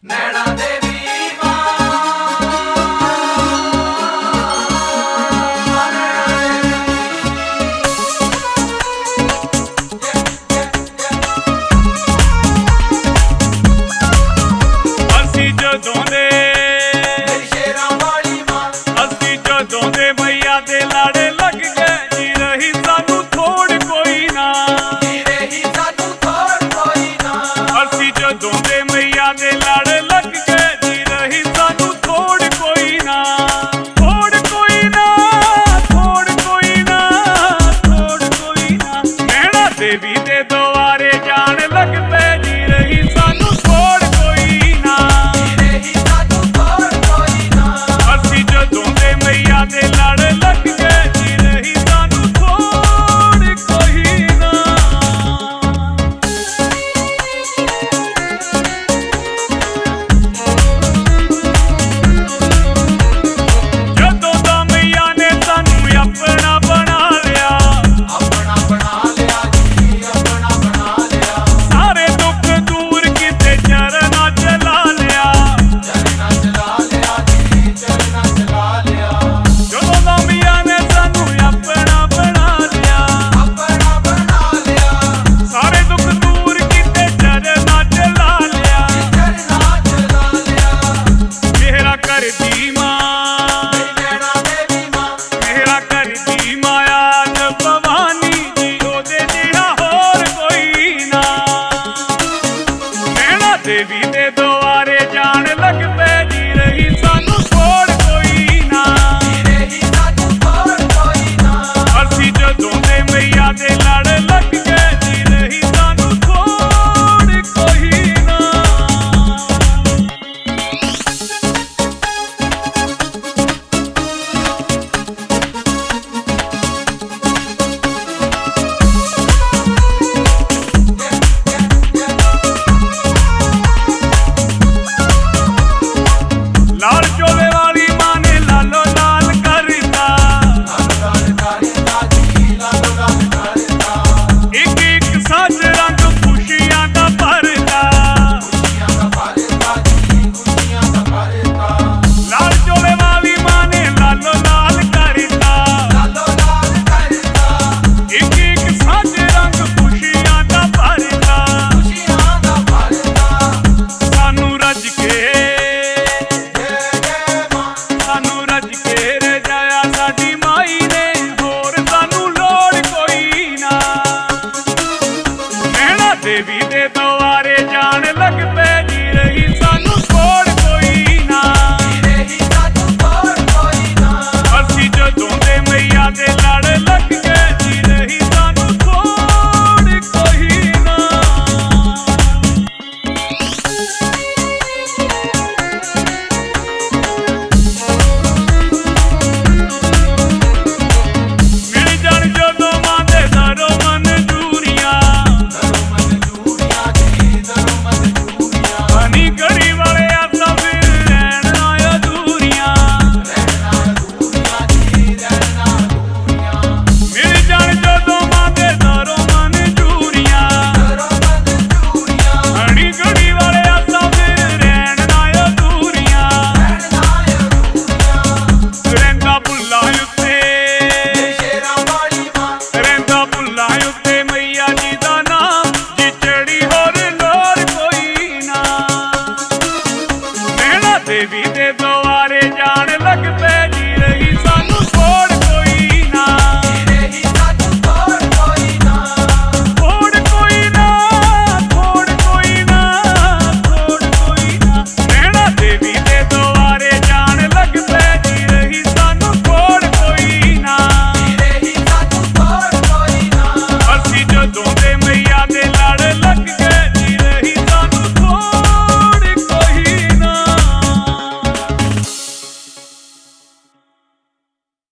नैना देवी मां ਅਸੀਂ ਜਦੋਂ ਦੇ मेरी शेरां वाली मां ਅਸੀਂ ਜਦੋਂ ਦੇ ਮਈਆ ਦੇ ਲਾੜੇ ਲੱਗ ਗਏ ਜੀ ਰਹੀ ਸਾਨੂੰ ਥੋੜ ਕੋਈ ਨਾ जी रही सानू थोड़ कोई ना ਅਸੀਂ ਜਦੋਂ ਦੇ ਮਈਆ ਦੇ ਲਾੜੇ ਲੱਗ ਗਏ ਜੀ ਰਹੀ ਸਾਨੂੰ ਥੋੜ ਕੋਈ ਨਾ ਥੋੜ ਕੋਈ ਨਾ ਥੋੜ ਕੋਈ ਨਾ ਥੋੜ ਕੋਈ ਨਾ ਨੈਣਾ ਦੇਵੀ ਦੇ ਦੁਆਰੇ ਜਾਣ ਲੱਗ ਪਏ ਜੀ ਰਹੀ ਸਾਨੂੰ ਥੋੜ ਕੋਈ ਨਾ जी रही सानू थोड़ कोई ना ਅਸੀਂ ਜਦੋਂ ਦੇ ਮਈਆ ਦੇ ਲੜ ਲੱਗ ਗਏ ਜੀ ਰਹੀ ਸਾਨੂੰ ਥੋੜ ਕੋਈ ਨਾ ਜਦੋਂ ਦਾ ਮਈਆ ਨੇ ਸਾਨੂੰ ਆਪਣਾ ਬਣਾ ਲਿਆ अपना बना लिया जी अपना बना लिया ਸਾਰੇ ਦੁੱਖ ਦੂਰ ਕੀਤੇ ਚਰਨਾਂ ਚ ਲਾ ਲਿਆ चलना चला लिया जी चलना चला लिया ਜਦੋਂ ਦਾ ਮਈਆ ਨੇ ਸਾਨੂੰ ਆਪਣਾ ਬਣਾ ਲਿਆ अपना बना लिया ਸਾਰੇ ਦੁੱਖ ਦੂਰ ਕੀਤੇ ਚਰਨਾਂ ਚ ਲਾ ਲਿਆ चलना चला लिया ਮੇਰਾ ਕਰਦੀ ਮਾਂ मेरी नैना देवी मां ਮੇਰਾ ਕਰਦੀ ਮਾਇਆ ਨ ਭਵਾਨੀ ਜੀ ਉਹਦੇ ਜਿਹਾ ਹੋਰ ਕੋਈ ਨਾ ਨੈਣਾ ਦੇਵੀ ਦੇ ਦੁਆਰੇ ਜਾਣ ਲੱਗ ਪਏ ਜੀ ਰਹੀ ਸਾਨੂੰ ਥੋੜ ਕੋਈ ਨਾ जी रही सानू थोड़ कोई ना ਅਸੀਂ ਜਦੋਂ ਦੇ ਮਈਆ ਦੇ ਲੜ ਲੱਗ ਗਏ ਜੀ ਰਹੀ ਸਾਨੂੰ ਥੋੜ ਕੋਈ ਨਾ ਲਾਲ ਚੋਲੇ ਵਾਲੀ ਮਾਂ ਨੇ ਲਾਲੋ ਲਾਲ ਕਰਤਾ लाल करता जी लाल करता ਇੱਕ ਇੱਕ ਸੱਜ ਰੰਗ ਖੁਸ਼ੀਆਂ ਦਾ ਭਰਦਾ खुशियां का भरता जी खुशियां का भरता ਲਾਲ ਚੋਲੇ ਵਾਲੀ ਮਾਂ ਨੇ ਲਾਲੋ ਲਾਲ ਕਰਤਾ लालो लाल करता ਇੱਕ ਇੱਕ ਸੱਜ ਰੰਗ ਖੁਸ਼ੀਆਂ ਦਾ ਭਰਦਾ खुशियां का भरता ਸਾਨੂੰ ਰੱਜ ਕੇ जय जय मां ਸਾਨੂੰ ਰੱਜ ਕੇ ਰਜਾਇਆ ਸਾਡੀ ਮਾਈ ਨੇ ਹੋਰ ਸਾਨੂੰ ਲੋੜ ਕੋਈ ਨਾ ਨੈਣਾ ਦੇਵੀ ਦੇ ਦੁਆਰੇ ਜਾਣ ਲੱਗ ਪਏ ਜੀ ਰਹੀ ਸਾਨੂੰ ਥੋੜ ਕੋਈ ਨਾ जी रही सानू थोड़ कोई ना ਅਸੀਂ ਜਦੋਂ ਦੇ ਮਈਆ ਦੇ ਲੜ ਲੱਗ ਗਏ ਜੀ ਰਹੀ ਸਾਨੂੰ ਥੋੜ ਕੋਈ ਨਾ ਮਿਲ ਜਾਣ ਜਦੋਂ ਮਾਂ ਦੇ ਦਰੋਂ ਮਨਜ਼ੂਰੀਆਂ दरो मंजूरियां जी दरो मंजूरियां ਹਨੀ ਗੜੀ ਵਾਲੇ ਆਸਾਂ ਫਿਰ ਰਹਿਣਾ ਅਧੂਰੀਆਂ रहना दूरियां जी रहना दूरियां ਮਿਲ ਜਾਣ ਜਦੋਂ ਮਾਂ ਦੇ ਦਰੋਂ ਮਨਜ਼ੂਰੀਆਂ दरो मंजूरियां ਹਣੀ ਗੜੀ ਵਾਲੇ ਆਸਾਂ ਫਿਰ ਰਹਿਣਾ ਅਧੂਰੀਆਂ रहना दूरियां ਰਹਿੰਦਾ ਭੁੱਲਾਂ ਉੱਤੇ मेरी शेरां वाली मां ਰਹਿੰਦਾ ਭੁੱਲਾਂ ਉੱਤੇ ਮਈਆ ਜੀ ਦਾ ਨਾਮ ਜੀ ਚੜੀ ਹੋਰ ਲੋੜ ਕੋਈ ਨਾ ਨੈਣਾ ਦੇਵੀ ਦੇ ਦੁਆਰੇ ਜਾਣ